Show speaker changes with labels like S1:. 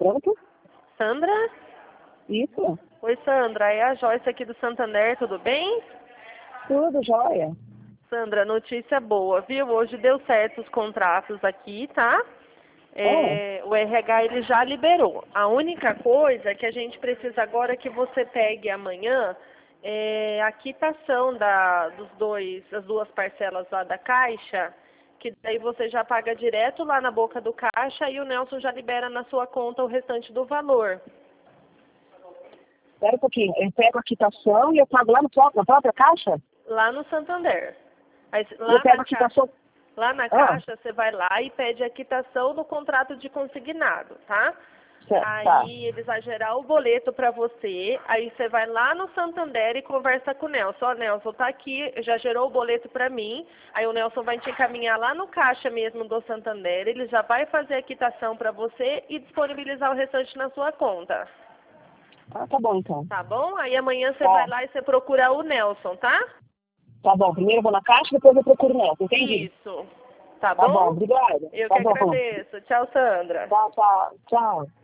S1: Pronto?
S2: Sandra?
S1: Isso?
S2: Oi, Sandra. É a Joyce aqui do Santander, tudo bem?
S1: Tudo jóia.
S2: Sandra, notícia boa, viu? Hoje deu certo os contratos aqui, tá? O RH ele já liberou. A única coisa que a gente precisa agora é que você pegue amanhã a quitação das duas parcelas lá da Caixa, que daí você já paga direto lá na boca do caixa e o Nelson já libera na sua conta o restante do valor.
S1: Espera um pouquinho. Eu pego a quitação e eu pago lá na própria caixa?
S2: Lá no Santander. Aí,
S1: Eu pego a quitação...
S2: lá na caixa, você vai lá e pede a quitação do contrato de consignado, tá?
S1: Certo,
S2: Aí
S1: tá.
S2: eles vão gerar o boleto para você, aí você vai lá no Santander e conversa com o Nelson. Ó, Nelson, tá aqui, já gerou o boleto para mim, aí o Nelson vai te encaminhar lá no caixa mesmo do Santander, ele já vai fazer a quitação para você e disponibilizar o restante na sua conta.
S1: Ah, tá bom então.
S2: Tá bom? Aí amanhã você
S1: Tá.
S2: vai lá e você procura o Nelson, tá?
S1: Tá bom. Primeiro eu vou na caixa, depois eu procuro o Nelson. Entendi.
S2: Isso. Tá
S1: Tá bom,
S2: bom?
S1: obrigada.
S2: Eu
S1: Tá
S2: que
S1: bom.
S2: agradeço. Tchau, Sandra.
S1: Tá, tchau.